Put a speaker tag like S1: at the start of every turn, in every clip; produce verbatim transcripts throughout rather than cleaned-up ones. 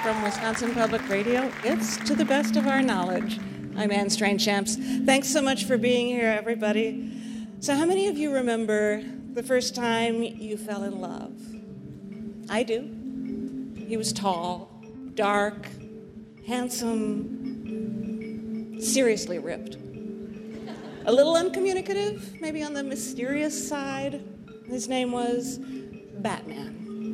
S1: from Wisconsin Public Radio. It's To the Best of Our Knowledge. I'm Anne Strange-Champs. Thanks so much for being here, everybody. So how many of you remember the first time you fell in love? I do. He was tall, dark, handsome, seriously ripped. A little uncommunicative, maybe on the mysterious side. His name was Batman.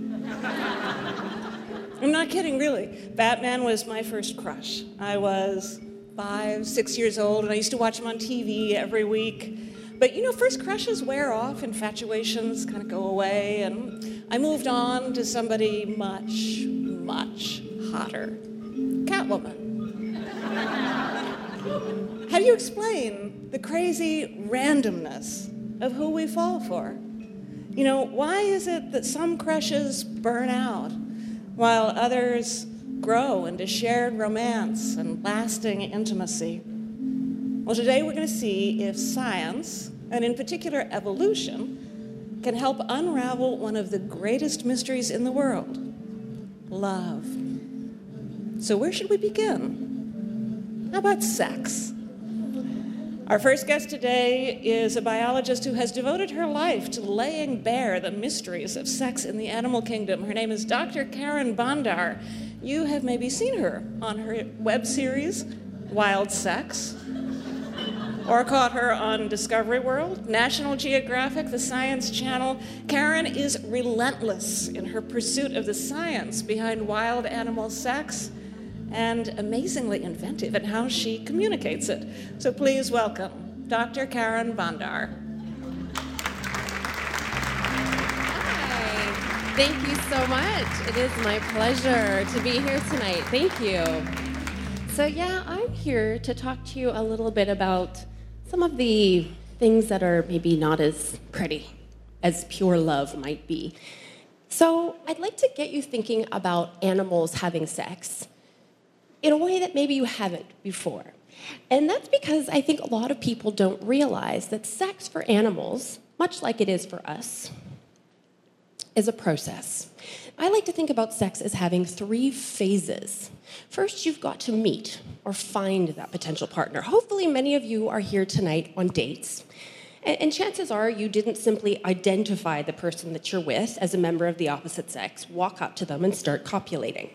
S1: I'm not kidding, really. Batman was my first crush. I was five, six years old, and I used to watch him on T V every week. But, you know, first crushes wear off, infatuations kind of go away, and I moved on to somebody much, much hotter. Catwoman. How do you explain the crazy randomness of who we fall for? You know, why is it that some crushes burn out while others grow into shared romance and lasting intimacy? Well, today we're going to see if science, and in particular evolution, can help unravel one of the greatest mysteries in the world, love. So where should we begin? How about sex? Our first guest today is a biologist who has devoted her life to laying bare the mysteries of sex in the animal kingdom. Her name is Doctor Karen Bondar. You have maybe seen her on her web series, Wild Sex, or caught her on Discovery World, National Geographic, the Science Channel. Karen is relentless in her pursuit of the science behind wild animal sex, and amazingly inventive in how she communicates it. So please welcome Doctor Karen Bondar.
S2: Hi, thank you so much. It is my pleasure to be here tonight. Thank you. So yeah, I'm here to talk to you a little bit about some of the things that are maybe not as pretty as pure love might be. So I'd like to get you thinking about animals having sex in a way that maybe you haven't before. And that's because I think a lot of people don't realize that sex for animals, much like it is for us, is a process. I like to think about sex as having three phases. First, you've got to meet or find that potential partner. Hopefully, many of you are here tonight on dates. And chances are you didn't simply identify the person that you're with as a member of the opposite sex, walk up to them and start copulating.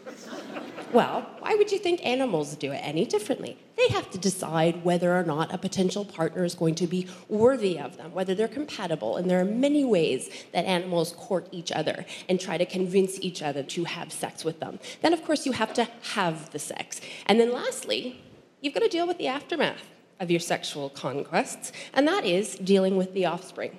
S2: Well, why would you think animals do it any differently? They have to decide whether or not a potential partner is going to be worthy of them, whether they're compatible. And there are many ways that animals court each other and try to convince each other to have sex with them. Then, of course, you have to have the sex. And then lastly, you've got to deal with the aftermath of your sexual conquests, and that is dealing with the offspring.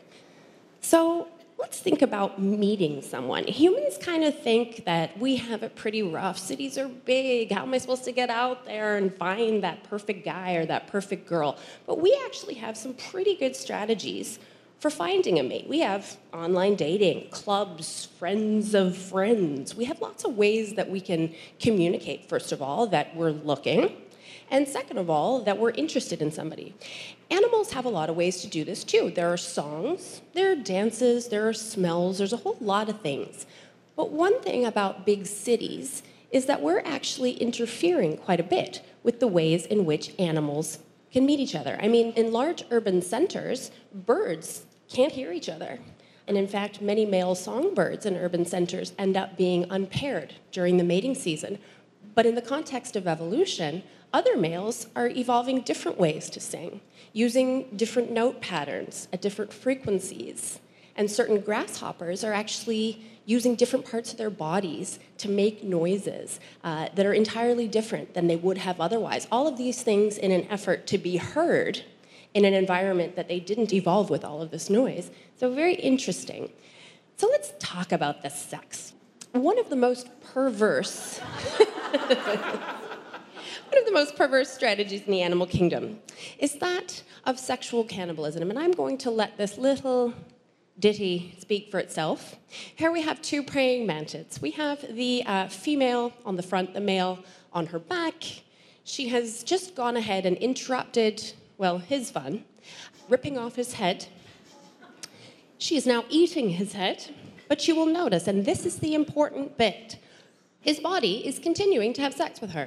S2: So let's think about meeting someone. Humans kind of think that we have it pretty rough. Cities are big. How am I supposed to get out there and find that perfect guy or that perfect girl? But we actually have some pretty good strategies for finding a mate. We have online dating, clubs, friends of friends. We have lots of ways that we can communicate, first of all, that we're looking. And second of all, that we're interested in somebody. Animals have a lot of ways to do this too. There are songs, there are dances, there are smells, there's a whole lot of things. But one thing about big cities is that we're actually interfering quite a bit with the ways in which animals can meet each other. I mean, in large urban centers, birds can't hear each other. And in fact, many male songbirds in urban centers end up being unpaired during the mating season. But in the context of evolution, other males are evolving different ways to sing, using different note patterns at different frequencies. And certain grasshoppers are actually using different parts of their bodies to make noises uh, that are entirely different than they would have otherwise. All of these things in an effort to be heard in an environment that they didn't evolve with all of this noise. So very interesting. So let's talk about the sex. One of the most perverse... One of the most perverse strategies in the animal kingdom is that of sexual cannibalism. And I'm going to let this little ditty speak for itself. Here we have two praying mantids. We have the uh, female on the front, the male on her back. She has just gone ahead and interrupted, well, his fun, ripping off his head. She is now eating his head, but you will notice, and this is the important bit, his body is continuing to have sex with her.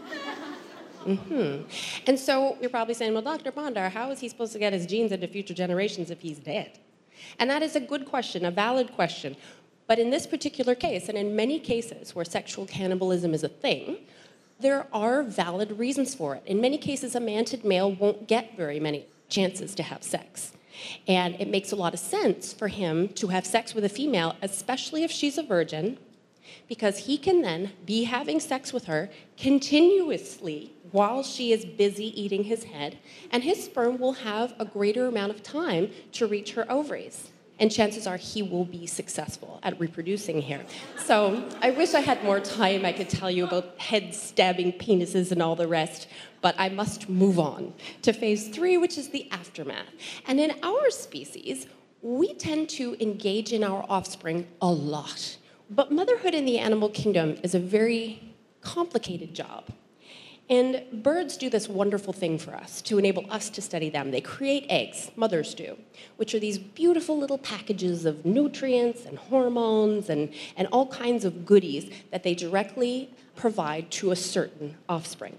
S2: Mm-hmm. And so you're probably saying, well, Doctor Bondar, how is he supposed to get his genes into future generations if he's dead? And that is a good question, a valid question. But in this particular case, and in many cases where sexual cannibalism is a thing, there are valid reasons for it. In many cases, a manted male won't get very many chances to have sex. And it makes a lot of sense for him to have sex with a female, especially if she's a virgin, because he can then be having sex with her continuously while she is busy eating his head, and his sperm will have a greater amount of time to reach her ovaries. And chances are he will be successful at reproducing here. So I wish I had more time. I could tell you about head-stabbing penises and all the rest, but I must move on to phase three, which is the aftermath. And in our species, we tend to engage in our offspring a lot. But motherhood in the animal kingdom is a very complicated job. And birds do this wonderful thing for us to enable us to study them. They create eggs, mothers do, which are these beautiful little packages of nutrients and hormones and, and all kinds of goodies that they directly provide to a certain offspring.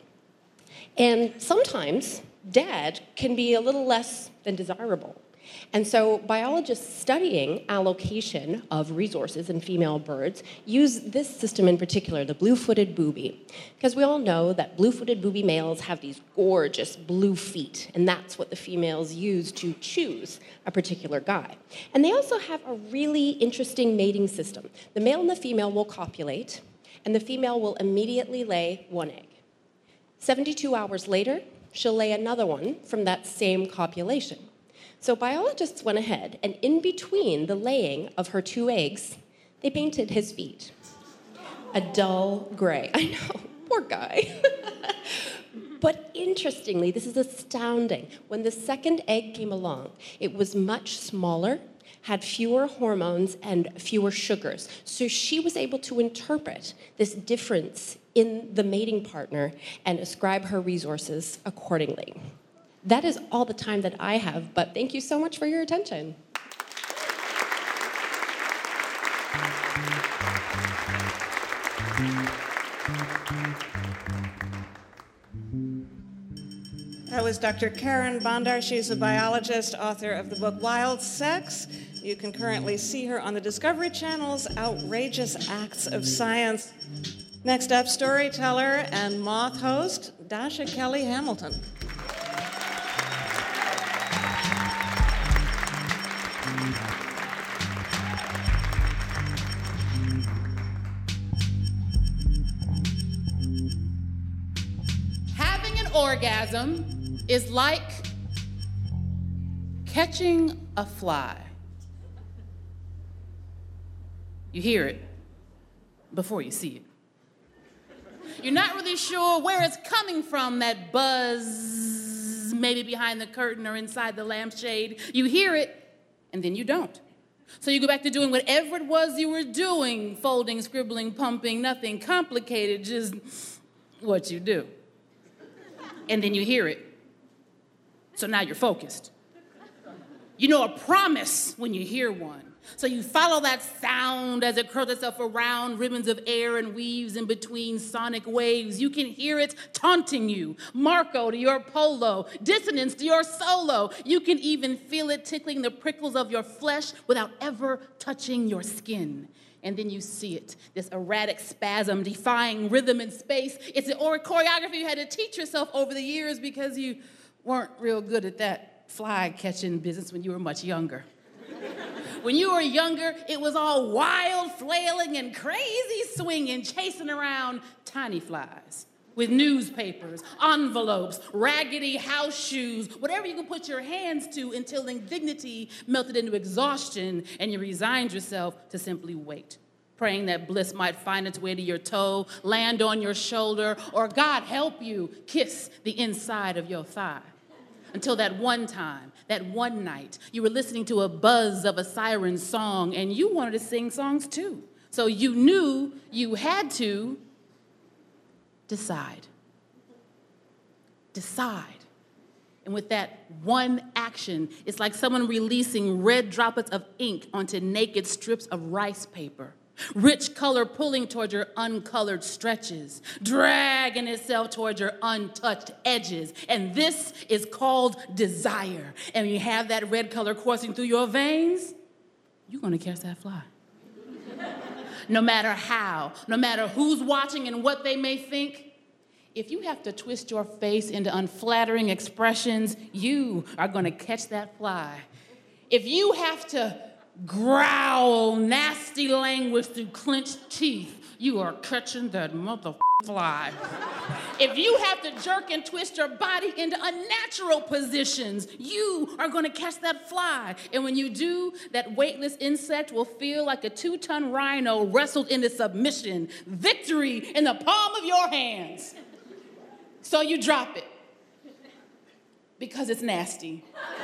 S2: And sometimes dad can be a little less than desirable. And so biologists studying allocation of resources in female birds use this system in particular, the blue-footed booby, because we all know that blue-footed booby males have these gorgeous blue feet, and that's what the females use to choose a particular guy. And they also have a really interesting mating system. The male and the female will copulate, and the female will immediately lay one egg. seventy-two hours later, she'll lay another one from that same copulation. So biologists went ahead, and in between the laying of her two eggs, they painted his feet a dull gray. I know, poor guy. But interestingly, this is astounding. When the second egg came along, it was much smaller, had fewer hormones and fewer sugars. So she was able to interpret this difference in the mating partner and ascribe her resources accordingly. That is all the time that I have, but thank you so much for your attention.
S1: That was Doctor Karen Bondar. She's a biologist, author of the book Wild Sex. You can currently see her on the Discovery Channel's Outrageous Acts of Science. Next up, storyteller and moth host, Dasha Kelly Hamilton.
S3: Having an orgasm is like catching a fly. You hear it before you see it. You're not really sure where it's coming from, that buzz, maybe behind the curtain or inside the lampshade. You hear it, and then you don't. So you go back to doing whatever it was you were doing, folding, scribbling, pumping, nothing complicated, just what you do. And then you hear it. So now you're focused. You know a promise when you hear one. So you follow that sound as it curls itself around ribbons of air and weaves in between sonic waves. You can hear it taunting you. Marco to your polo, dissonance to your solo. You can even feel it tickling the prickles of your flesh without ever touching your skin. And then you see it, this erratic spasm defying rhythm and space. It's an or choreography you had to teach yourself over the years because you weren't real good at that fly catching business when you were much younger. When you were younger, it was all wild flailing and crazy swinging, chasing around tiny flies with newspapers, envelopes, raggedy house shoes, whatever you could put your hands to until indignity melted into exhaustion and you resigned yourself to simply wait, praying that bliss might find its way to your toe, land on your shoulder, or God help you, kiss the inside of your thigh. Until that one time, that one night, you were listening to a buzz of a siren song, and you wanted to sing songs too. So you knew you had to decide. Decide. And with that one action, it's like someone releasing red droplets of ink onto naked strips of rice paper. Rich color pulling toward your uncolored stretches, dragging itself toward your untouched edges. And this is called desire. And when you have that red color coursing through your veins, you're gonna catch that fly. No matter how, no matter who's watching and what they may think, if you have to twist your face into unflattering expressions, you are gonna catch that fly. If you have to growl nasty language through clenched teeth, you are catching that mother fly. If you have to jerk and twist your body into unnatural positions, you are going to catch that fly. And when you do, that weightless insect will feel like a two-ton rhino wrestled into submission. Victory in the palm of your hands. So you drop it because it's nasty.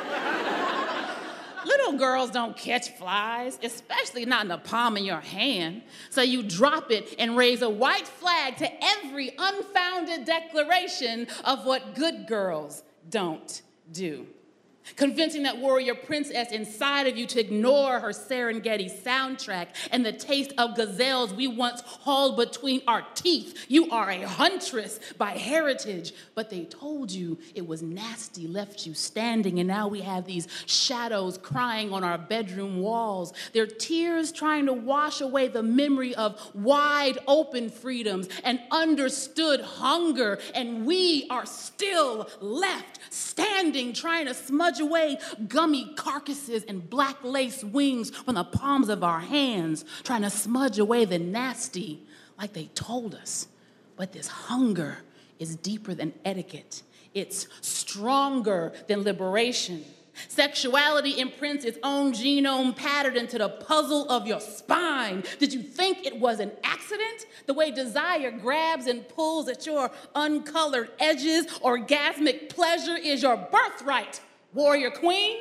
S3: Little girls don't catch flies, especially not in the palm of your hand. So you drop it and raise a white flag to every unfounded declaration of what good girls don't do. Convincing that warrior princess inside of you to ignore her Serengeti soundtrack and the taste of gazelles we once hauled between our teeth. You are a huntress by heritage, but they told you it was nasty, left you standing, and now we have these shadows crying on our bedroom walls. They're tears trying to wash away the memory of wide open freedoms and understood hunger, and we are still left standing trying to smudge away gummy carcasses and black lace wings from the palms of our hands, trying to smudge away the nasty like they told us. But this hunger is deeper than etiquette. It's stronger than liberation. Sexuality imprints its own genome pattern into the puzzle of your spine. Did you think it was an accident? The way desire grabs and pulls at your uncolored edges, orgasmic pleasure is your birthright, warrior queen.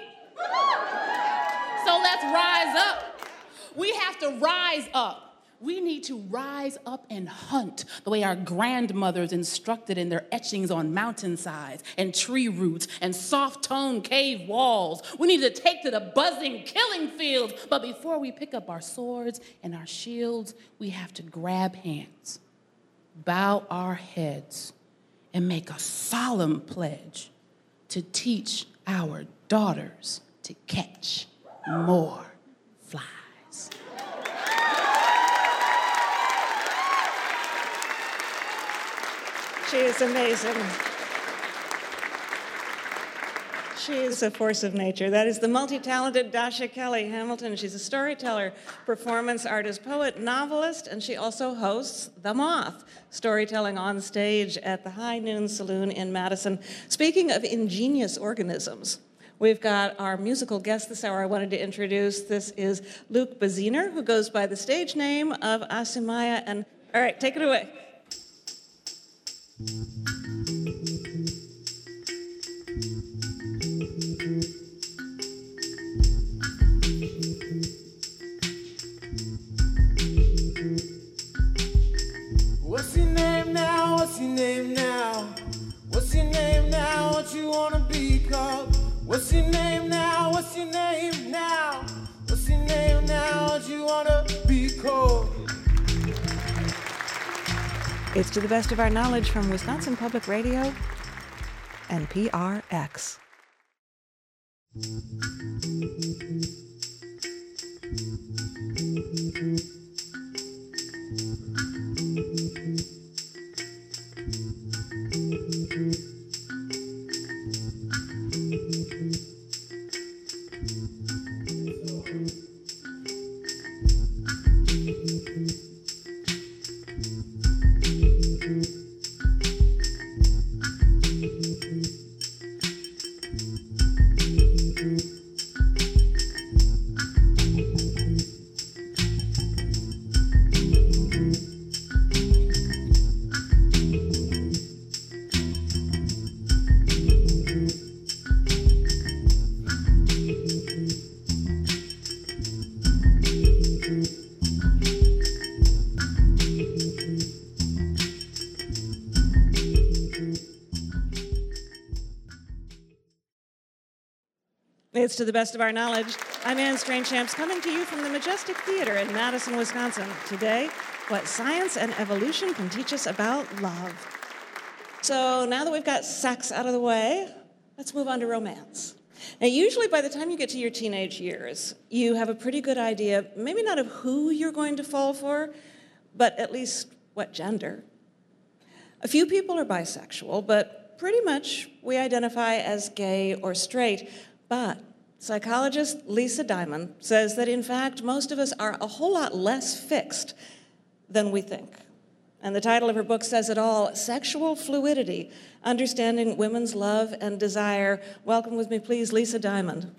S3: So let's rise up. We have to rise up. We need to rise up and hunt the way our grandmothers instructed in their etchings on mountainsides and tree roots and soft-toned cave walls. We need to take to the buzzing killing fields. But before we pick up our swords and our shields, we have to grab hands, bow our heads, and make a solemn pledge to teach our daughters to catch more flies.
S1: She is amazing. She is a force of nature. That is the multi-talented Dasha Kelly Hamilton. She's a storyteller, performance artist, poet, novelist, and she also hosts The Moth, storytelling on stage at the High Noon Saloon in Madison. Speaking of ingenious organisms, we've got our musical guest this hour I wanted to introduce. This is Luke Baziner, who goes by the stage name of Asumaya. And all right, take it away.
S4: What's your name now? What's your name now? What's your name now? What you wanna be called? What's your name now? What's your name now? What's your name now? What you wanna be called?
S1: It's To the Best of Our Knowledge from Wisconsin Public Radio and P R X. It's To the Best of Our Knowledge. I'm Anne Strainchamps, coming to you from the Majestic Theater in Madison, Wisconsin. Today, what science and evolution can teach us about love. So now that we've got sex out of the way, let's move on to romance. Now, usually by the time you get to your teenage years, you have a pretty good idea, maybe not of who you're going to fall for, but at least what gender. A few people are bisexual, but pretty much we identify as gay or straight. But psychologist Lisa Diamond says that, in fact, most of us are a whole lot less fixed than we think. And the title of her book says it all, Sexual Fluidity, Understanding Women's Love and Desire. Welcome with me, please, Lisa Diamond.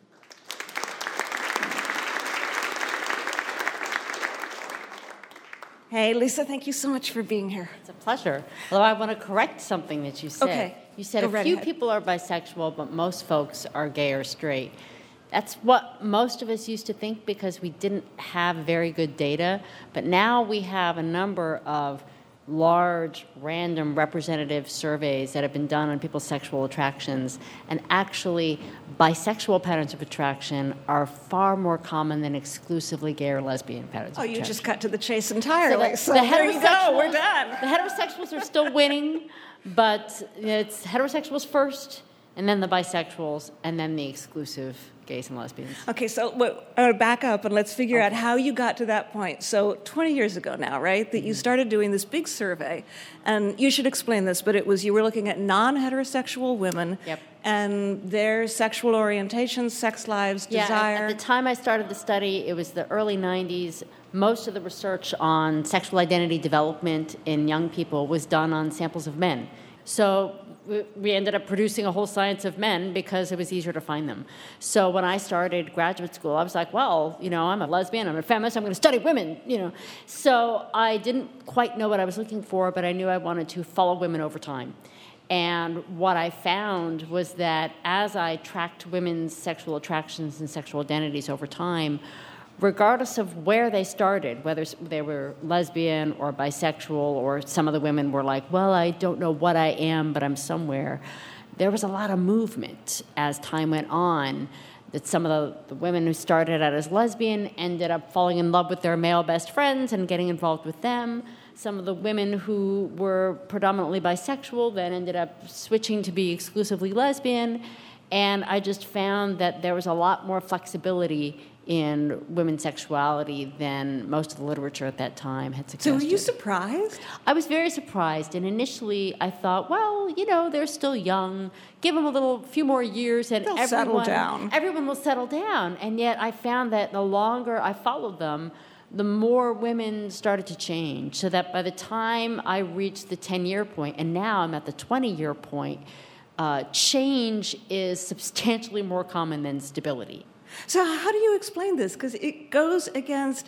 S1: Hey, Lisa, thank you so much for being here.
S5: It's a pleasure. Although I want to correct something that you said.
S1: Okay.
S5: You said
S1: Go
S5: a
S1: right
S5: few
S1: ahead.
S5: people are bisexual, but most folks are gay or straight. That's what most of us used to think because we didn't have very good data. But now we have a number of large, random, representative surveys that have been done on people's sexual attractions. And actually, bisexual patterns of attraction are far more common than exclusively gay or lesbian patterns
S1: Oh,
S5: of
S1: you
S5: attraction.
S1: just cut to the chase entirely. So,
S5: the, the
S1: there you go, we're
S5: heterosexuals-
S1: done.
S5: The heterosexuals are still winning, but it's heterosexuals first, and then the bisexuals, and then the exclusive gays and lesbians.
S1: Okay, so wait, I'm going to back up and let's figure out how you got to that point. So twenty years ago now, right, that you started doing this big survey, and you should explain this, but it was you were looking at non-heterosexual women
S5: Yep.
S1: and their sexual orientation, sex lives,
S5: Yeah,
S1: desire.
S5: at the time I started the study, it was the early nineties. Most of the research on sexual identity development in young people was done on samples of men. So we- we ended up producing a whole science of men because it was easier to find them. So when I started graduate school, I was like, well, you know, I'm a lesbian, I'm a feminist, I'm going to study women, you know. So I didn't quite know what I was looking for, but I knew I wanted to follow women over time. And what I found was that as I tracked women's sexual attractions and sexual identities over time, regardless of where they started, whether they were lesbian or bisexual, or some of the women were like, well, I don't know what I am, but I'm somewhere, there was a lot of movement as time went on, that some of the, the women who started out as lesbian ended up falling in love with their male best friends and getting involved with them. Some of the women who were predominantly bisexual then ended up switching to be exclusively lesbian. And I just found that there was a lot more flexibility in women's sexuality than most of the literature at that time had
S1: so
S5: suggested.
S1: were you surprised?
S5: I was very surprised, and initially I thought, well, you know, they're still young. Give them a little, few more years, and
S1: They'll
S5: everyone,
S1: settle down.
S5: everyone will settle down. And yet, I found that the longer I followed them, the more women started to change. So that by the time I reached the ten-year point, and now I'm at the twenty-year point, uh, change is substantially more common than stability.
S1: So how do you explain this? Because it goes against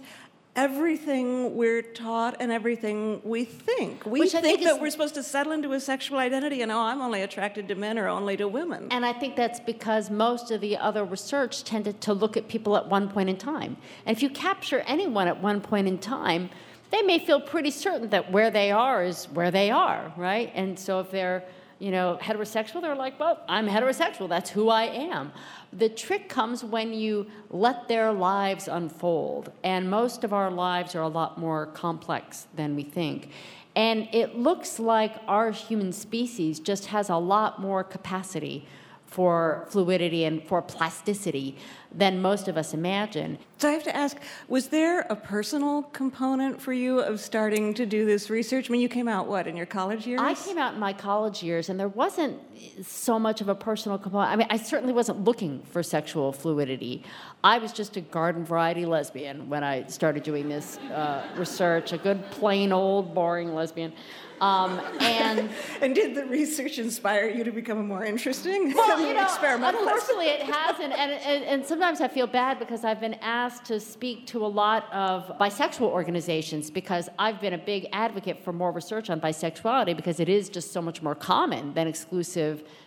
S1: everything we're taught and everything we think. We
S5: Which I
S1: think
S5: think
S1: that
S5: is-
S1: we're supposed to settle into a sexual identity and, oh, I'm only attracted to men or only to women.
S5: And I think that's because most of the other research tended to look at people at one point in time. And if you capture anyone at one point in time, they may feel pretty certain that where they are is where they are, right? And so if they're, you know, heterosexual, they're like, well, I'm heterosexual, that's who I am. The trick comes when you let their lives unfold. And most of our lives are a lot more complex than we think. And it looks like our human species just has a lot more capacity for fluidity and for plasticity than most of us imagine.
S1: So I have to ask, was there a personal component for you of starting to do this research? I mean, you came out, what, in your college years?
S5: I came out in my college years, and there wasn't so much of a personal component. I mean, I certainly wasn't looking for sexual fluidity. I was just a garden variety lesbian when I started doing this uh, research, a good, plain, old, boring lesbian. Um, and
S1: And did the research inspire you to become a more interesting
S5: well, you know,
S1: experimentalist?
S5: unfortunately, it hasn't, and, and, and sometimes I feel bad because I've been asked to speak to a lot of bisexual organizations because I've been a big advocate for more research on bisexuality because it is just so much more common than exclusive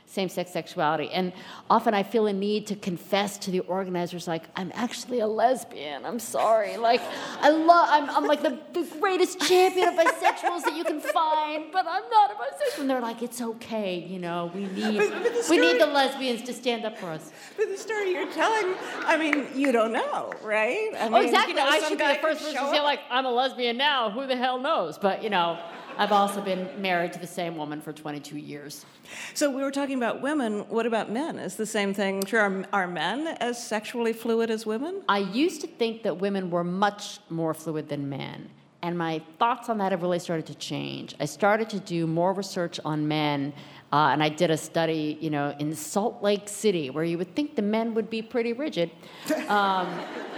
S5: same-sex sexuality. And often I feel a need to confess to the organizers, like, I'm actually a lesbian. I'm sorry. Like, I love, I'm, I'm like the, the greatest champion of bisexuals that you can find, but I'm not a bisexual. And they're like, it's okay, you know, we need,
S1: But- but the
S5: we
S1: story-
S5: need the lesbians to stand up for us.
S1: But the story you're telling, I mean, you don't know, right? I mean,
S5: Oh, exactly.
S1: you know,
S5: I
S1: some
S5: should be
S1: guy
S5: the first
S1: could
S5: person
S1: show
S5: to say,
S1: up.
S5: like, I'm a lesbian now. Who the hell knows? But, you know, I've also been married to the same woman for twenty-two years.
S1: So we were talking about women. What about men? Is the same thing true? Are, are men as sexually fluid as women?
S5: I used to think that women were much more fluid than men. And my thoughts on that have really started to change. I started to do more research on men, uh, and I did a study, you know, in Salt Lake City, where you would think the men would be pretty rigid. Um,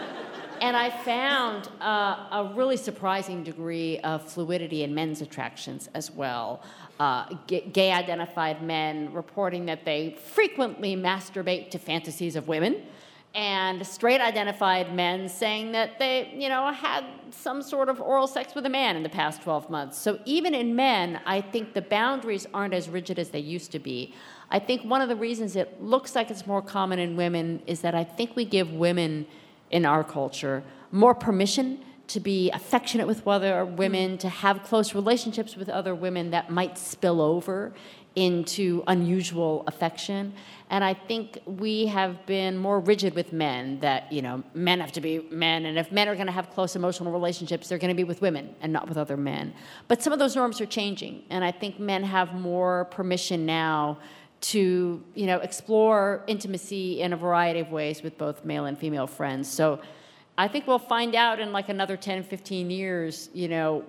S5: and I found uh, a really surprising degree of fluidity in men's attractions as well. Uh, g- gay-identified men reporting that they frequently masturbate to fantasies of women, and straight-identified men saying that they, you know, had some sort of oral sex with a man in the past twelve months. So even in men, I think the boundaries aren't as rigid as they used to be. I think one of the reasons it looks like it's more common in women is that I think we give women in our culture more permission to be affectionate with other women, to have close relationships with other women that might spill over into unusual affection. And I think we have been more rigid with men, that, you know, men have to be men, and if men are going to have close emotional relationships, they're going to be with women and not with other men. But some of those norms are changing, and I think men have more permission now to, you know, explore intimacy in a variety of ways with both male and female friends. So I think we'll find out in like another ten, fifteen years, you know,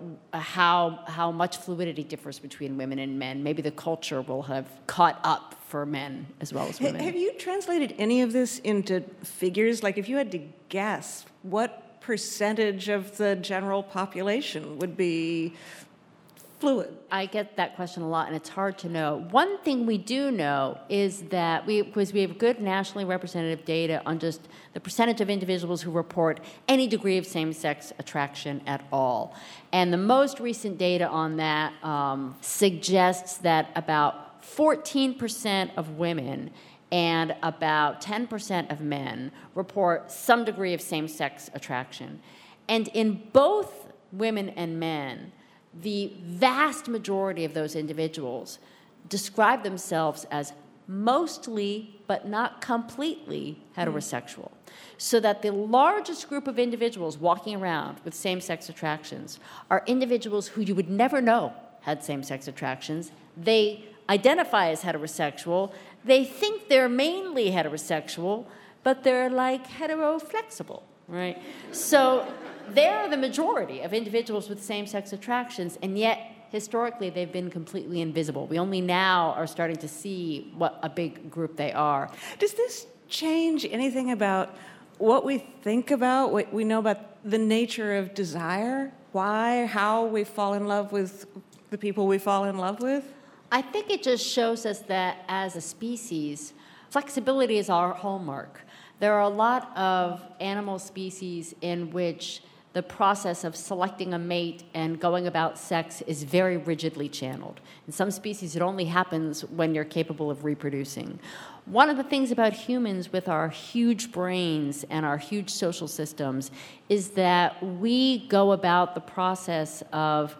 S5: how how much fluidity differs between women and men. Maybe the culture will have caught up for men as well as women.
S1: Have you translated any of this into figures? Like, if you had to guess, what percentage of the general population would be fluid?
S5: I get that question a lot, and it's hard to know. One thing we do know is that we, because we have good nationally representative data on just the percentage of individuals who report any degree of same-sex attraction at all. And the most recent data on that um, suggests that about fourteen percent of women and about ten percent of men report some degree of same-sex attraction. And in both women and men, the vast majority of those individuals describe themselves as mostly, but not completely, heterosexual. So that the largest group of individuals walking around with same-sex attractions are individuals who you would never know had same-sex attractions. They identify as heterosexual. They think they're mainly heterosexual, but they're like hetero-flexible, right? So they're the majority of individuals with same-sex attractions, and yet historically they've been completely invisible. We only now are starting to see what a big group they are.
S1: Does this change anything about what we think about, what we know about the nature of desire? Why, how we fall in love with the people we fall in love with?
S5: I think it just shows us that as a species, flexibility is our hallmark. There are a lot of animal species in which the process of selecting a mate and going about sex is very rigidly channeled. In some species, it only happens when you're capable of reproducing. One of the things about humans with our huge brains and our huge social systems is that we go about the process of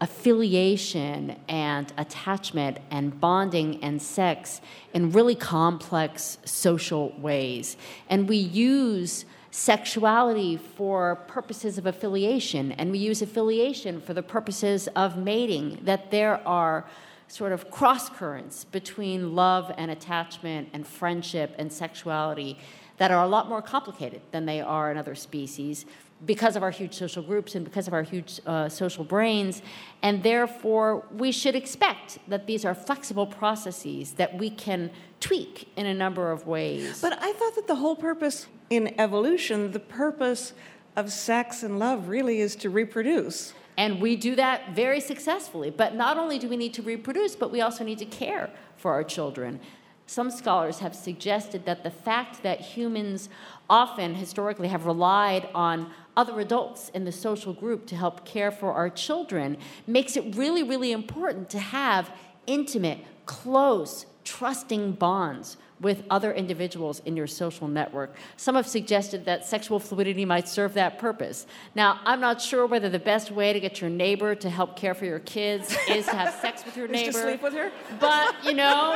S5: affiliation and attachment and bonding and sex in really complex social ways. And we use sexuality for purposes of affiliation, and we use affiliation for the purposes of mating, that there are sort of cross-currents between love and attachment and friendship and sexuality that are a lot more complicated than they are in other species because of our huge social groups and because of our huge uh, social brains. And therefore, we should expect that these are flexible processes that we can tweak in a number of ways.
S1: But I thought that the whole purpose in evolution, the purpose of sex and love really is to reproduce.
S5: And we do that very successfully. But not only do we need to reproduce, but we also need to care for our children. Some scholars have suggested that the fact that humans often historically have relied on other adults in the social group to help care for our children makes it really, really important to have intimate, close, trusting bonds with other individuals in your social network. Some have suggested that sexual fluidity might serve that purpose. Now, I'm not sure whether the best way to get your neighbor to help care for your kids is to have sex with your neighbor.
S1: Is to sleep with her?
S5: But, you know,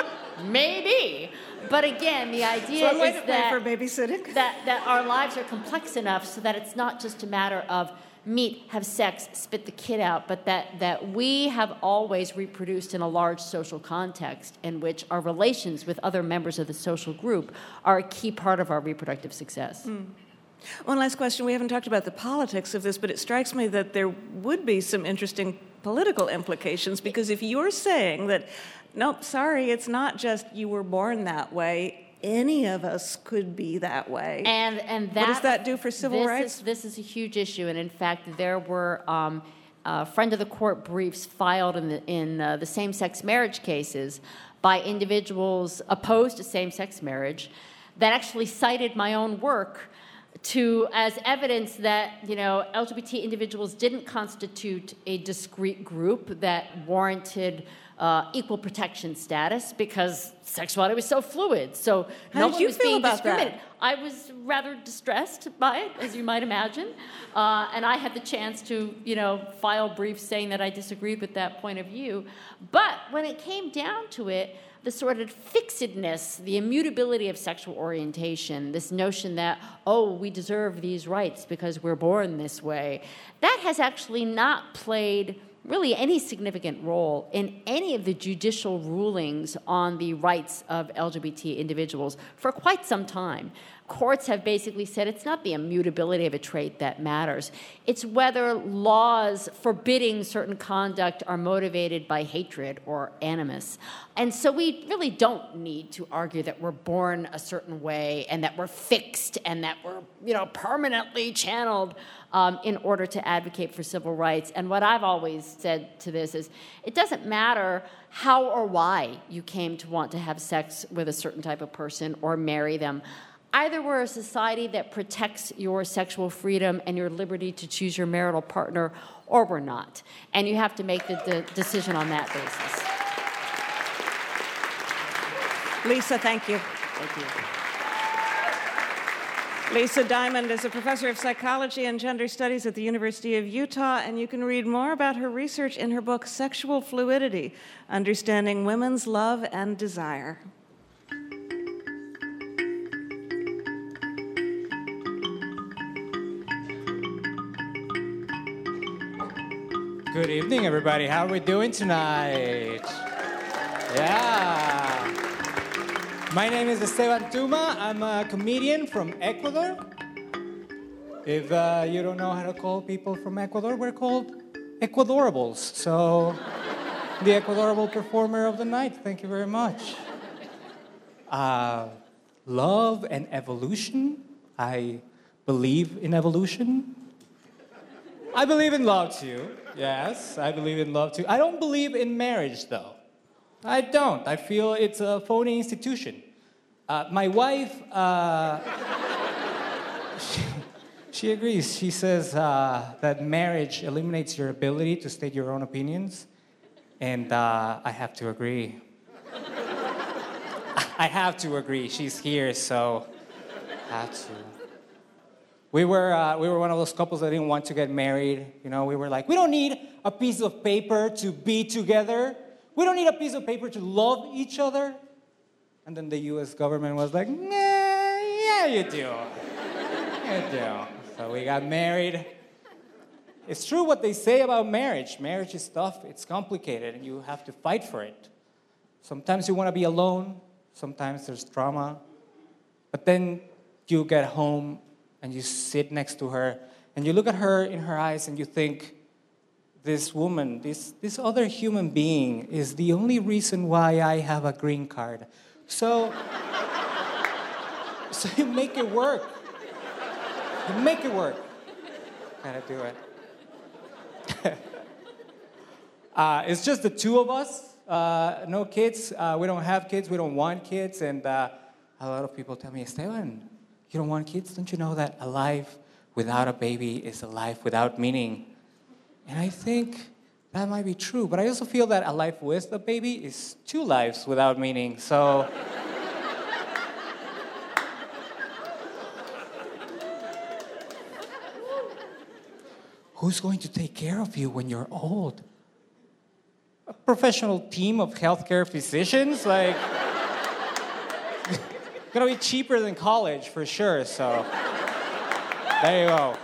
S5: maybe. But again, the idea
S1: so
S5: is that,
S1: for babysitting.
S5: that that our lives are complex enough so that it's not just a matter of meet, have sex, spit the kid out, but that, that we have always reproduced in a large social context in which our relations with other members of the social group are a key part of our reproductive success.
S1: Mm. One last question. We haven't talked about the politics of this, but it strikes me that there would be some interesting political implications, because if you're saying that, nope, sorry, it's not just you were born that way, any of us could be that way.
S5: And and that,
S1: what does that do for civil
S5: this
S1: rights?
S5: Is, this is a huge issue, and in fact, there were um, uh, friend of the court briefs filed in the in uh, the same-sex marriage cases by individuals opposed to same-sex marriage that actually cited my own work to as evidence that, you know, L G B T individuals didn't constitute a discrete group that warranted uh, equal protection status because sexuality was so fluid. So
S1: How
S5: no
S1: did
S5: one
S1: you
S5: was
S1: feel
S5: being
S1: about
S5: discriminated.
S1: that?
S5: I was rather distressed by it, as you might imagine, uh, and I had the chance to, you know, file briefs saying that I disagreed with that point of view. But when it came down to it, the sort of fixedness, the immutability of sexual orientation, this notion that, oh, we deserve these rights because we're born this way, that has actually not played really any significant role in any of the judicial rulings on the rights of L G B T individuals for quite some time. Courts have basically said it's not the immutability of a trait that matters. It's whether laws forbidding certain conduct are motivated by hatred or animus. And so we really don't need to argue that we're born a certain way and that we're fixed and that we're, you know, permanently channeled um, in order to advocate for civil rights. And what I've always said to this is it doesn't matter how or why you came to want to have sex with a certain type of person or marry them. Either we're a society that protects your sexual freedom and your liberty to choose your marital partner, or we're not. And you have to make the, the decision on that basis.
S1: Lisa, thank you.
S5: Thank you.
S1: Lisa Diamond is a professor of psychology and gender studies at the University of Utah, and you can read more about her research in her book, Sexual Fluidity, Understanding Women's Love and Desire.
S6: Good evening, everybody. How are we doing tonight? Yeah. My name is Esteban Tuma. I'm a comedian from Ecuador. If uh, you don't know how to call people from Ecuador, we're called Ecuadorables. So, the Ecuadorable performer of the night. Thank you very much. Uh, love and evolution. I believe in evolution. I believe in love too. Yes, I believe in love too. I don't believe in marriage though. I don't. I feel it's a phony institution. Uh, my wife, uh, she, she agrees. She says uh, that marriage eliminates your ability to state your own opinions, and uh, I have to agree. I have to agree. She's here, so I have to. We were, uh, we were one of those couples that didn't want to get married. You know, we were like, we don't need a piece of paper to be together. We don't need a piece of paper to love each other. And then the U S government was like, nah, yeah, you do. You do. So we got married. It's true what they say about marriage. Marriage is tough, it's complicated, and you have to fight for it. Sometimes you want to be alone. Sometimes there's drama. But then you get home and you sit next to her, and you look at her in her eyes, and you think, this woman, this, this other human being is the only reason why I have a green card. So, so you make it work. You make it work. Gotta do it. uh, it's just the two of us, uh, no kids. Uh, we don't have kids, we don't want kids, and uh, a lot of people tell me, Esteban, you don't want kids? Don't you know that a life without a baby is a life without meaning? And I think that might be true. But I also feel that a life with a baby is two lives without meaning. So who's going to take care of you when you're old? A professional team of healthcare physicians? Like, gonna be cheaper than college for sure, so there you go.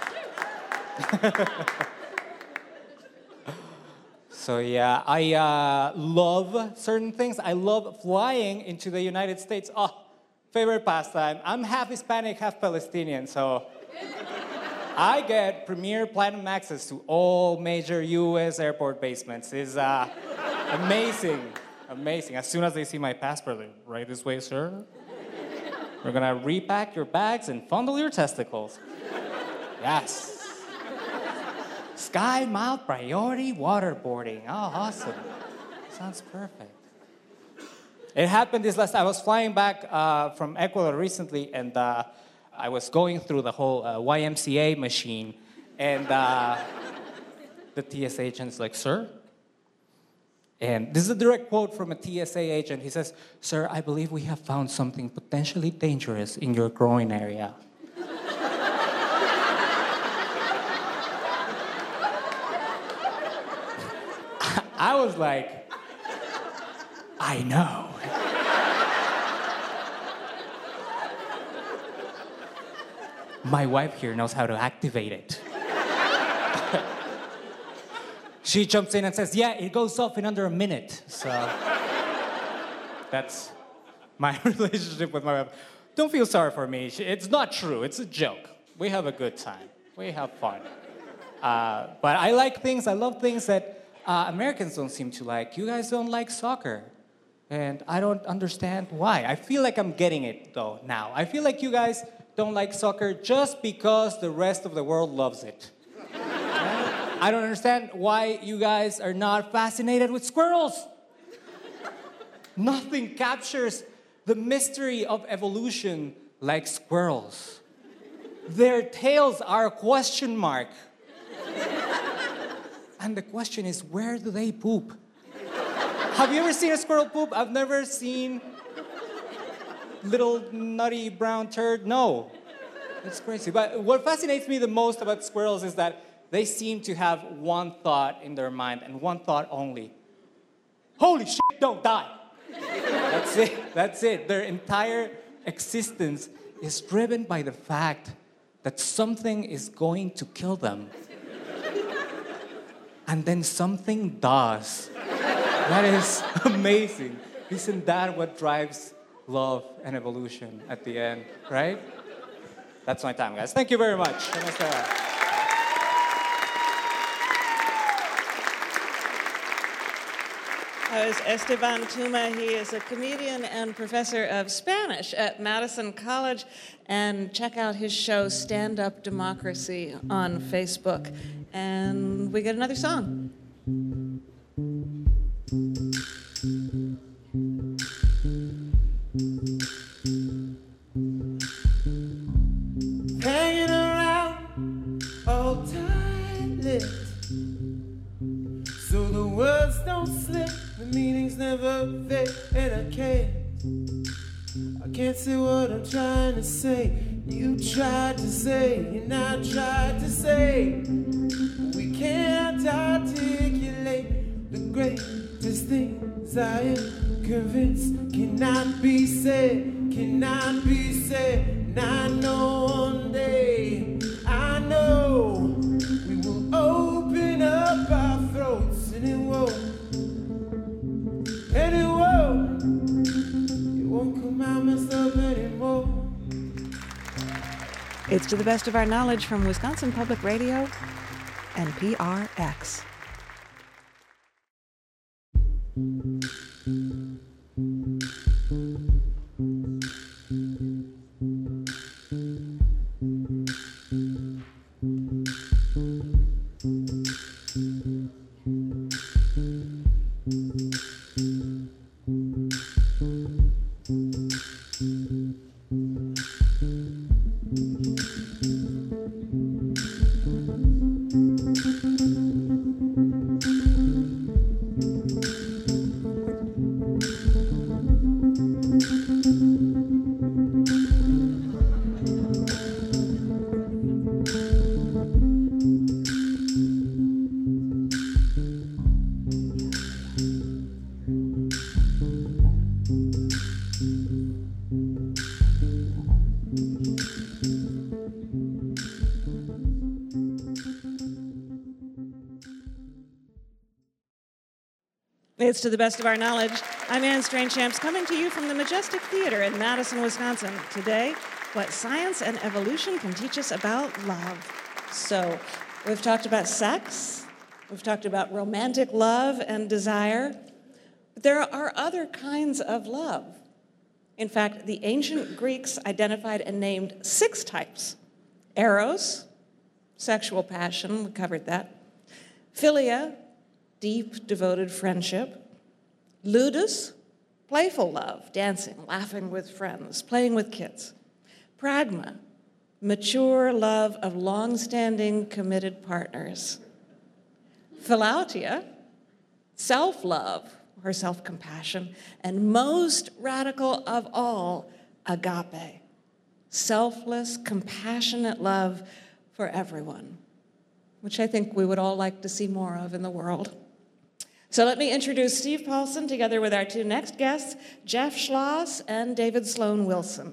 S6: So yeah, I uh, love certain things. I love flying into the United States. Oh, favorite pastime. I'm half Hispanic, half Palestinian, so I get premier platinum access to all major U S airport basements. It's uh, amazing, amazing. As soon as they see my passport, they're right this way, sir. We're gonna repack your bags and fondle your testicles. Yes. Sky Mile priority waterboarding. Oh, awesome. Sounds perfect. It happened this last, I was flying back uh, from Ecuador recently, and uh, I was going through the whole uh, Y M C A machine, and uh, the T S A agent's like, sir? And this is a direct quote from a T S A agent. He says, sir, I believe we have found something potentially dangerous in your groin area. I was like, I know. My wife here knows how to activate it. She jumps in and says, yeah, it goes off in under a minute. So that's my relationship with my wife. Don't feel sorry for me. It's not true. It's a joke. We have a good time. We have fun. Uh, but I like things, I love things that uh, Americans don't seem to like. You guys don't like soccer. And I don't understand why. I feel like I'm getting it, though, now. I feel like you guys don't like soccer just because the rest of the world loves it. I don't understand why you guys are not fascinated with squirrels. Nothing captures the mystery of evolution like squirrels. Their tails are a question mark. And the question is, where do they poop? Have you ever seen a squirrel poop? I've never seen little nutty brown turd. No. It's crazy. But what fascinates me the most about squirrels is that they seem to have one thought in their mind, and one thought only. Holy shit, don't die. That's it. That's it. Their entire existence is driven by the fact that something is going to kill them. And then something does. That is amazing. Isn't that what drives love and evolution at the end, right? That's my time, guys. Thank you very much.
S1: That was Esteban Tuma. He is a comedian and professor of Spanish at Madison College. And check out his show, Stand Up Democracy, on Facebook. And we get another song.
S4: Hanging around all tight-lipped, so the words don't slip, the meanings never fade, and I can't, I can't say what I'm trying to say. You tried to say, and I tried to say, we can't articulate the greatest things I am convinced cannot be said, cannot be said. And I know one day, I know we will open up our throats, and it won't, and it won't, it won't come out messed up anymore.
S1: It's To the Best of Our Knowledge from Wisconsin Public Radio and P R X. It's To the Best of Our Knowledge. I'm Anne Strainchamps, coming to you from the Majestic Theater in Madison, Wisconsin. Today, what science and evolution can teach us about love. So, we've talked about sex, we've talked about romantic love and desire, but there are other kinds of love. In fact, the ancient Greeks identified and named six types. Eros, sexual passion, we covered that. Philia, deep, devoted friendship. Ludus, playful love, dancing, laughing with friends, playing with kids. Pragma, mature love of long-standing, committed partners. Philautia, self-love, or self-compassion. And most radical of all, agape, selfless, compassionate love for everyone, which I think we would all like to see more of in the world. So let me introduce Steve Paulson together with our two next guests, Jeff Schloss and David Sloan Wilson.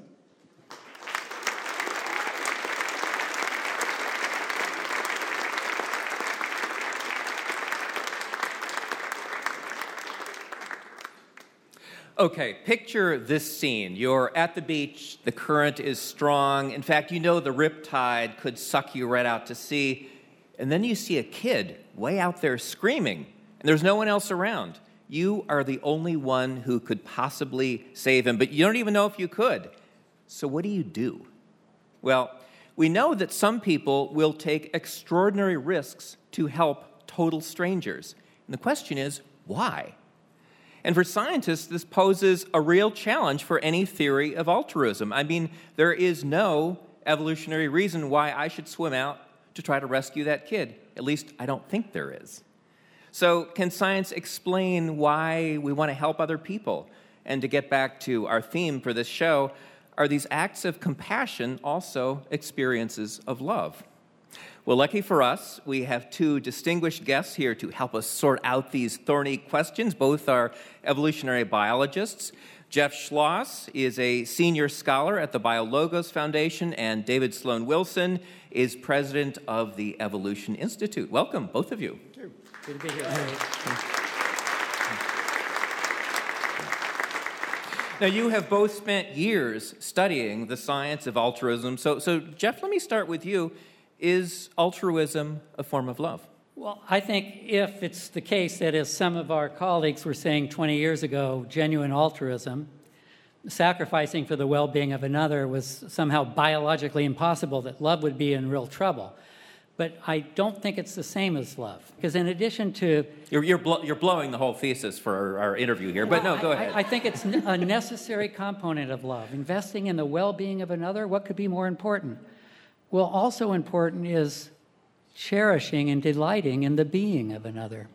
S7: Okay, picture this scene. You're at the beach, the current is strong. In fact, you know the riptide could suck you right out to sea. And then you see a kid way out there screaming, and there's no one else around. You are the only one who could possibly save him, but you don't even know if you could. So what do you do? Well, we know that some people will take extraordinary risks to help total strangers. And the question is, why? And for scientists, this poses a real challenge for any theory of altruism. I mean, there is no evolutionary reason why I should swim out to try to rescue that kid. At least, I don't think there is. So, can science explain why we want to help other people? And to get back to our theme for this show, are these acts of compassion also experiences of love? Well, lucky for us, we have two distinguished guests here to help us sort out these thorny questions. Both are evolutionary biologists. Jeff Schloss is a senior scholar at the BioLogos Foundation, and David Sloan Wilson is president of the Evolution Institute. Welcome, both of you.
S8: Thank you. Good to be here.
S7: Now, you have both spent years studying the science of altruism. So, so Jeff, let me start with you. Is altruism a form of love?
S8: Well, I think if it's the case that, as some of our colleagues were saying twenty years ago, genuine altruism, sacrificing for the well-being of another was somehow biologically impossible, that love would be in real trouble. But I don't think it's the same as love. Because in addition to...
S7: You're, you're, blo- you're blowing the whole thesis for our, our interview here, but
S8: well,
S7: no, go
S8: I,
S7: ahead.
S8: I, I think it's a necessary component of love. Investing in the well-being of another, what could be more important? Well, also important is cherishing and delighting in the being of another.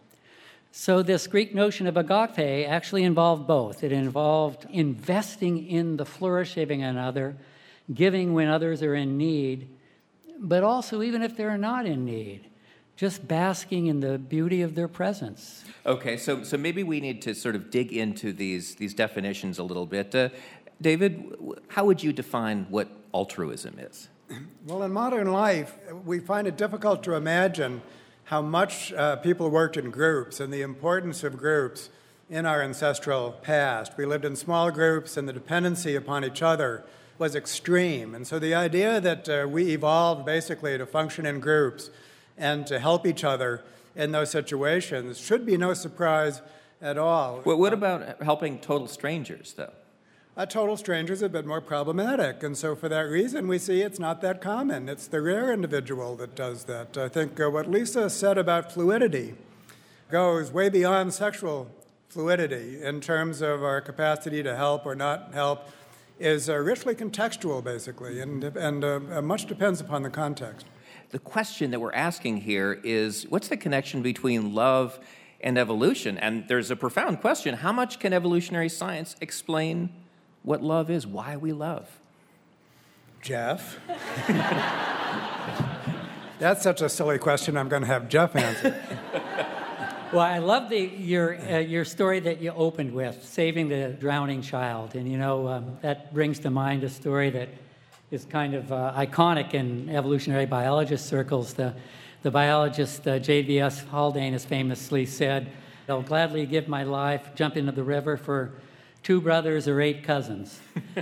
S8: So this Greek notion of agape actually involved both. It involved investing in the flourishing of another, giving when others are in need, but also even if they're not in need, just basking in the beauty of their presence.
S7: Okay, so so maybe we need to sort of dig into these, these definitions a little bit. Uh, David, how would you define what altruism is?
S9: Well, in modern life, we find it difficult to imagine how much uh, people worked in groups and the importance of groups in our ancestral past. We lived in small groups, and the dependency upon each other was extreme. And so the idea that uh, we evolved basically to function in groups and to help each other in those situations should be no surprise at all.
S7: Well, what about helping total strangers, though?
S9: A total stranger is a bit more problematic, and so for that reason, we see it's not that common. It's the rare individual that does that. I think uh, what Lisa said about fluidity goes way beyond sexual fluidity in terms of our capacity to help or not help, is uh, richly contextual, basically, and, and uh, much depends upon the context.
S7: The question that we're asking here is, what's the connection between love and evolution? And there's a profound question. How much can evolutionary science explain what love is, why we love?
S9: Jeff? That's such a silly question, I'm going to have Jeff answer.
S8: Well, I love the your uh, your story that you opened with, saving the drowning child. And, you know, um, that brings to mind a story that is kind of uh, iconic in evolutionary biologist circles. The, the biologist uh, J B S Haldane has famously said, I'll gladly give my life, jump into the river for two brothers or eight cousins.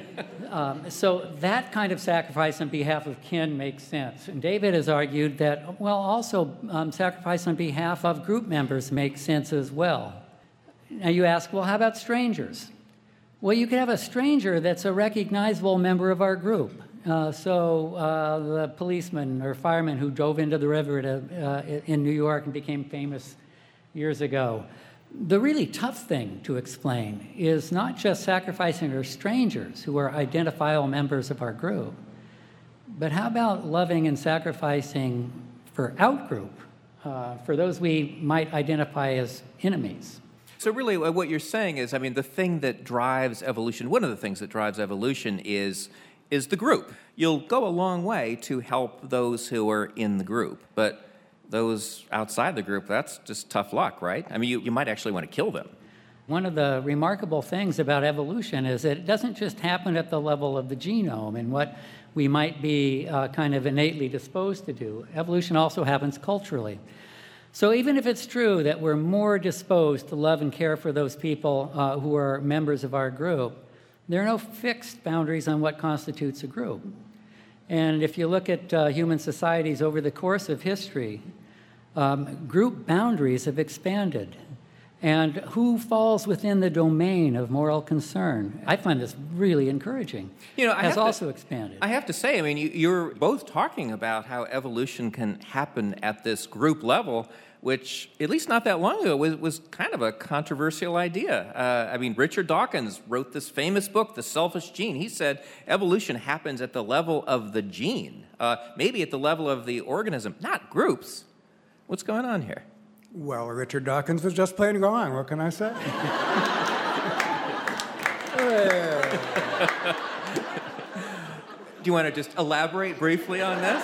S8: um, so that kind of sacrifice on behalf of kin makes sense. And David has argued that, well, also um, sacrifice on behalf of group members makes sense as well. Now you ask, well, how about strangers? Well, you could have a stranger that's a recognizable member of our group. Uh, so uh, the policeman or fireman who drove into the river to, uh, in New York and became famous years ago. The really tough thing to explain is not just sacrificing our strangers who are identifiable members of our group, but how about loving and sacrificing for outgroup, uh, for those we might identify as enemies?
S7: So really what you're saying is, I mean, the thing that drives evolution, one of the things that drives evolution is, is the group. You'll go a long way to help those who are in the group, but those outside the group, that's just tough luck, right? I mean, you, you might actually want to kill them.
S8: One of the remarkable things about evolution is that it doesn't just happen at the level of the genome and what we might be uh, kind of innately disposed to do. Evolution also happens culturally. So even if it's true that we're more disposed to love and care for those people uh, who are members of our group, there are no fixed boundaries on what constitutes a group. And if you look at uh, human societies over the course of history, um, group boundaries have expanded. And who falls within the domain of moral concern? I find this really encouraging.
S7: You know, I
S8: has
S7: have
S8: also
S7: to,
S8: expanded.
S7: I have to say, I mean, you, you're both talking about how evolution can happen at this group level, which, at least not that long ago, was, was kind of a controversial idea. Uh, I mean, Richard Dawkins wrote this famous book, The Selfish Gene. He said evolution happens at the level of the gene, uh, maybe at the level of the organism, not groups. What's going on here?
S9: Well, Richard Dawkins was just plain wrong. What can I say?
S7: Do you want to just elaborate briefly on this?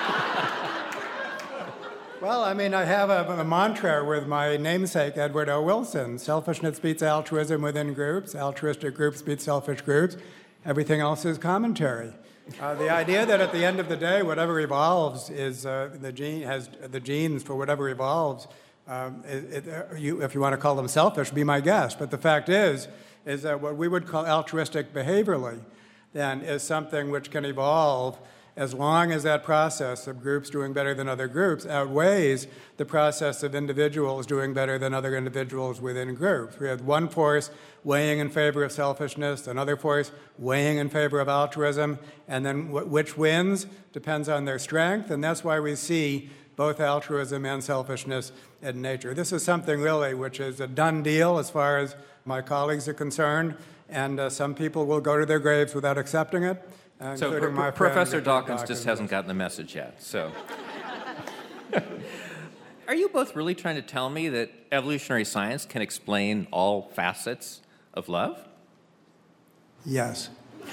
S9: Well, I mean, I have a, a mantra with my namesake, Edward O. Wilson. Selfishness beats altruism within groups. Altruistic groups beat selfish groups. Everything else is commentary. Uh, the idea that at the end of the day, whatever evolves is uh, the gene has the genes for whatever evolves. Um, it, it, uh, you, if you want to call them selfish, be my guest. But the fact is, is that what we would call altruistic behaviorally, then, is something which can evolve as long as that process of groups doing better than other groups outweighs the process of individuals doing better than other individuals within groups. We have one force weighing in favor of selfishness, another force weighing in favor of altruism, and then w- which wins depends on their strength, and that's why we see both altruism and selfishness in nature. This is something really which is a done deal as far as my colleagues are concerned, and uh, some people will go to their graves without accepting it. Uh,
S7: so
S9: including
S7: Pro-
S9: my
S7: Professor
S9: friend,
S7: Dawkins,
S9: Dawkins
S7: just hasn't gotten the message yet. So, are you both really trying to tell me that evolutionary science can explain all facets of love?
S9: Yes.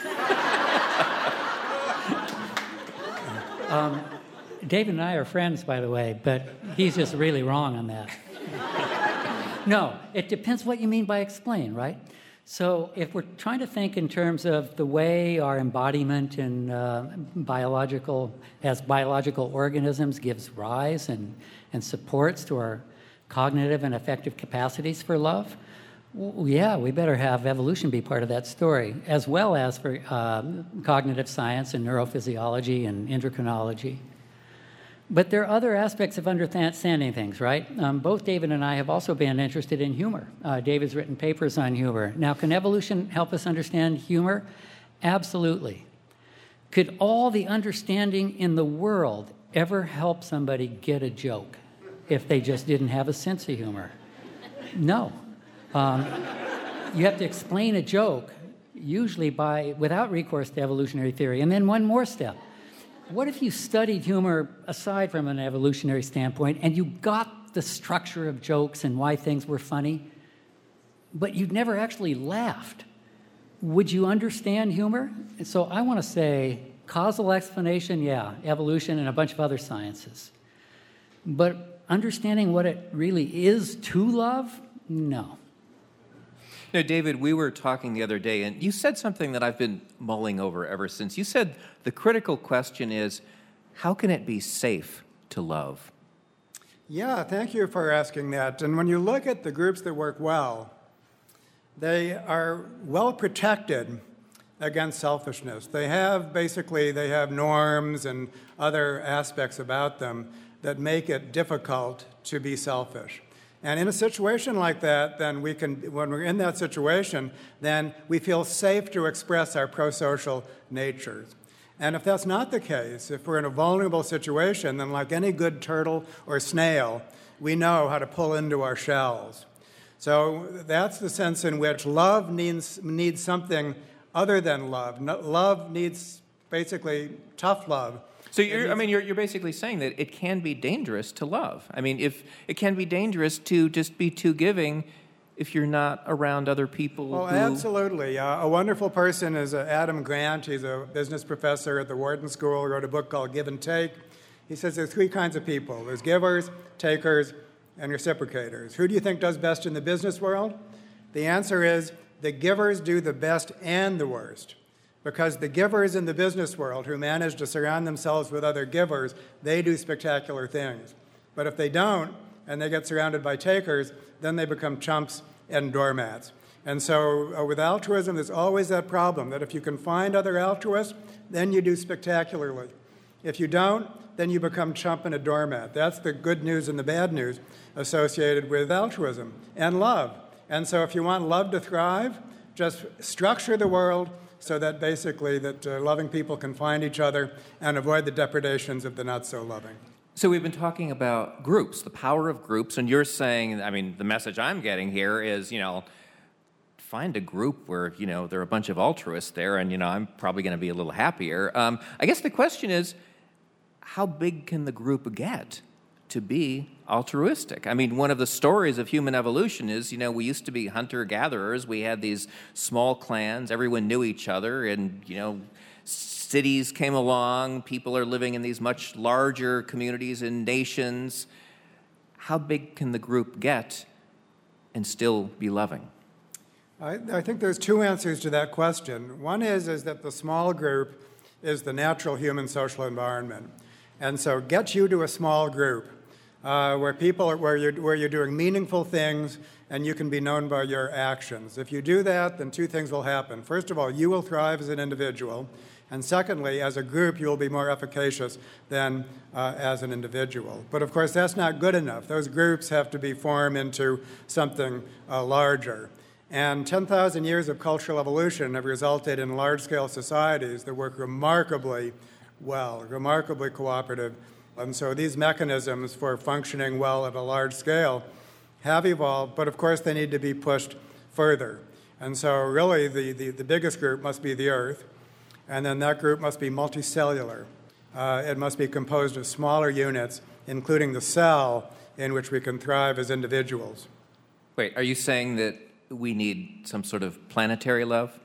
S8: um, David and I are friends, by the way, but he's just really wrong on that. No, it depends what you mean by explain, right? So if we're trying to think in terms of the way our embodiment in uh, biological, as biological organisms gives rise and, and supports to our cognitive and affective capacities for love, well, yeah, we better have evolution be part of that story, as well as for uh, cognitive science and neurophysiology and endocrinology. But there are other aspects of understanding things, right? Um, both David and I have also been interested in humor. Uh, David's written papers on humor. Now, can evolution help us understand humor? Absolutely. Could all the understanding in the world ever help somebody get a joke if they just didn't have a sense of humor? No. Um, you have to explain a joke, usually by without recourse to evolutionary theory. And then one more step. What if you studied humor aside from an evolutionary standpoint and you got the structure of jokes and why things were funny, but you'd never actually laughed? Would you understand humor? And so I want to say causal explanation, yeah, evolution and a bunch of other sciences. But understanding what it really is to love, no.
S7: No, David, we were talking the other day, and you said something that I've been mulling over ever since. You said the critical question is, how can it be safe to love?
S9: Yeah, thank you for asking that. And when you look at the groups that work well, they are well protected against selfishness. They have basically, they have norms and other aspects about them that make it difficult to be selfish. And in a situation like that, then we can, when we're in that situation, then we feel safe to express our pro-social natures. And if that's not the case, if we're in a vulnerable situation, then like any good turtle or snail, we know how to pull into our shells. So that's the sense in which love needs, needs something other than love. No, love needs basically tough love.
S7: So you're, I mean, you're, you're basically saying that it can be dangerous to love. I mean, if it can be dangerous to just be too giving if you're not around other people.
S9: Oh,
S7: who...
S9: absolutely. Uh, a wonderful person is uh, Adam Grant. He's a business professor at the Wharton School. He wrote a book called Give and Take. He says there's three kinds of people. There's givers, takers, and reciprocators. Who do you think does best in the business world? The answer is the givers do the best and the worst. Because the givers in the business world who manage to surround themselves with other givers, they do spectacular things. But if they don't, and they get surrounded by takers, then they become chumps and doormats. And so uh, with altruism, there's always that problem, that if you can find other altruists, then you do spectacularly. If you don't, then you become chump and a doormat. That's the good news and the bad news associated with altruism and love. And so if you want love to thrive, just structure the world so that basically that uh, loving people can find each other and avoid the depredations of the not-so-loving.
S7: So we've been talking about groups, the power of groups, and you're saying, I mean, the message I'm getting here is, you know, find a group where, you know, there are a bunch of altruists there, and, you know, I'm probably going to be a little happier. Um, I guess the question is, how big can the group get to be altruistic? I mean, one of the stories of human evolution is, you know, we used to be hunter-gatherers. We had these small clans. Everyone knew each other, and, you know, cities came along. People are living in these much larger communities and nations. How big can the group get and still be loving?
S9: I, I think there's two answers to that question. One is, is that the small group is the natural human social environment. And so get you to a small group uh, where people are, where you're, where you're doing meaningful things and you can be known by your actions. If you do that, then two things will happen. First of all, you will thrive as an individual. And secondly, as a group, you will be more efficacious than uh, as an individual. But of course, that's not good enough. Those groups have to be formed into something uh, larger. And ten thousand years of cultural evolution have resulted in large-scale societies that work remarkably well, remarkably cooperative. And so these mechanisms for functioning well at a large scale have evolved, but of course they need to be pushed further. And so really the, the, the biggest group must be the Earth, and then that group must be multicellular. Uh, it must be composed of smaller units, including the cell in which we can thrive as individuals.
S7: Wait, are you saying that we need some sort of planetary love?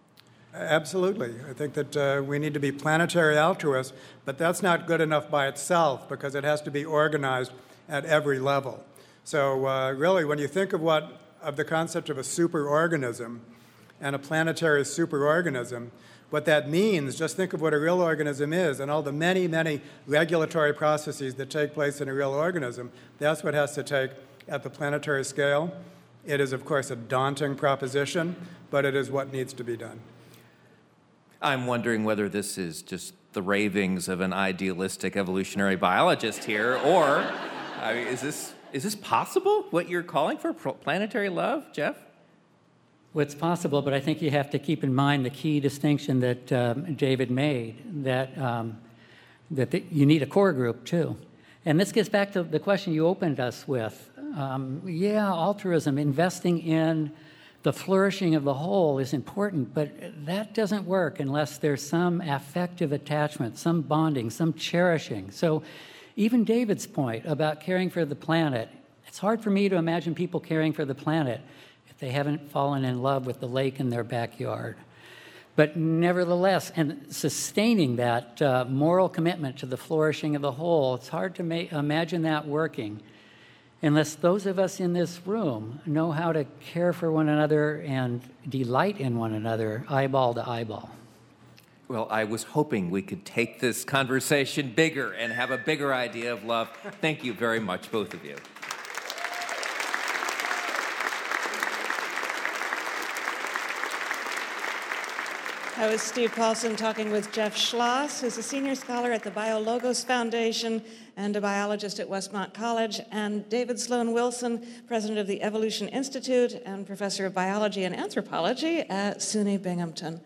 S9: Absolutely. I think that uh, we need to be planetary altruists, but that's not good enough by itself because it has to be organized at every level. So uh, really, when you think of what of the concept of a superorganism and a planetary superorganism, what that means, just think of what a real organism is and all the many, many regulatory processes that take place in a real organism. That's what has to take at the planetary scale. It is, of course, a daunting proposition, but it is what needs to be done.
S7: I'm wondering whether this is just the ravings of an idealistic evolutionary biologist here, or I mean, is this is this possible, what you're calling for, planetary love, Jeff?
S8: Well, it's possible, but I think you have to keep in mind the key distinction that um, David made, that, um, that the, you need a core group, too. And this gets back to the question you opened us with. Um, yeah, altruism, investing in the flourishing of the whole is important, but that doesn't work unless there's some affective attachment, some bonding, some cherishing. So even David's point about caring for the planet, it's hard for me to imagine people caring for the planet if they haven't fallen in love with the lake in their backyard. But nevertheless, and sustaining that uh, moral commitment to the flourishing of the whole, it's hard to ma- imagine that working unless those of us in this room know how to care for one another and delight in one another, eyeball to eyeball.
S7: Well, I was hoping we could take this conversation bigger and have a bigger idea of love. Thank you very much, both of you.
S1: That was Steve Paulson talking with Jeff Schloss, who's a senior scholar at the BioLogos Foundation and a biologist at Westmont College, and David Sloan Wilson, president of the Evolution Institute and professor of biology and anthropology at SUNY Binghamton.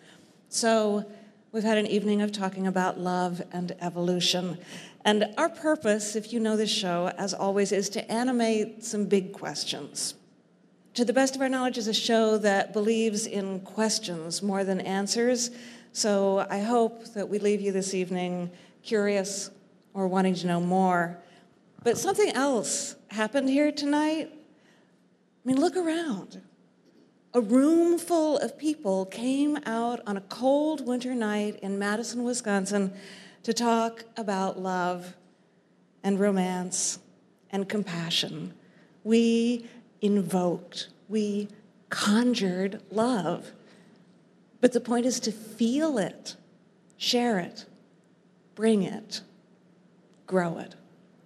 S1: So we've had an evening of talking about love and evolution. And our purpose, if you know this show, as always, is to animate some big questions. To the best of our knowledge, is a show that believes in questions more than answers. So I hope that we leave you this evening curious or wanting to know more. But something else happened here tonight. I mean, look around. A room full of people came out on a cold winter night in Madison, Wisconsin, to talk about love and romance and compassion. We invoked, we conjured love. But the point is to feel it, share it, bring it, grow it.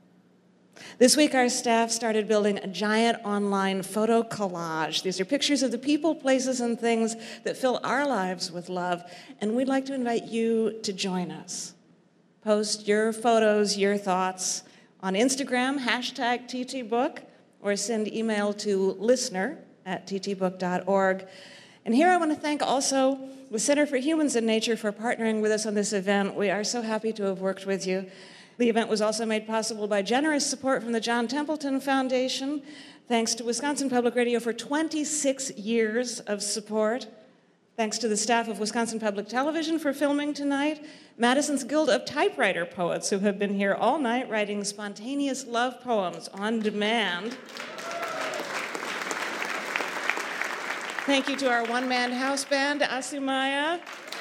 S1: This week, our staff started building a giant online photo collage. These are pictures of the people, places, and things that fill our lives with love, and we'd like to invite you to join us. Post your photos, your thoughts on Instagram, hashtag T T Book, or send email to listener at t t book dot org. And here I want to thank also the Center for Humans and Nature for partnering with us on this event. We are so happy to have worked with you. The event was also made possible by generous support from the John Templeton Foundation. Thanks to Wisconsin Public Radio for twenty-six years of support. Thanks to the staff of Wisconsin Public Television for filming tonight. Madison's Guild of Typewriter Poets, who have been here all night writing spontaneous love poems on demand. Thank you to our one-man house band, Asumaya.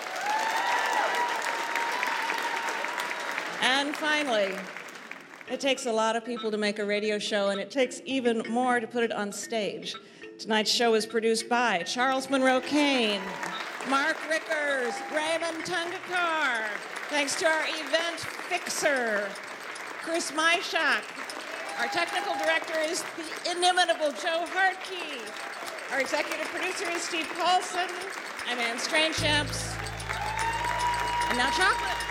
S1: And finally, it takes a lot of people to make a radio show, and it takes even more to put it on stage. Tonight's show is produced by Charles Monroe Kane, Mark Rickers, Raymond Tungakar. Thanks to our event fixer, Chris Myshak. Our technical director is the inimitable Joe Hartkey. Our executive producer is Steve Paulson. I'm Anne Strainchamps. And now chocolate.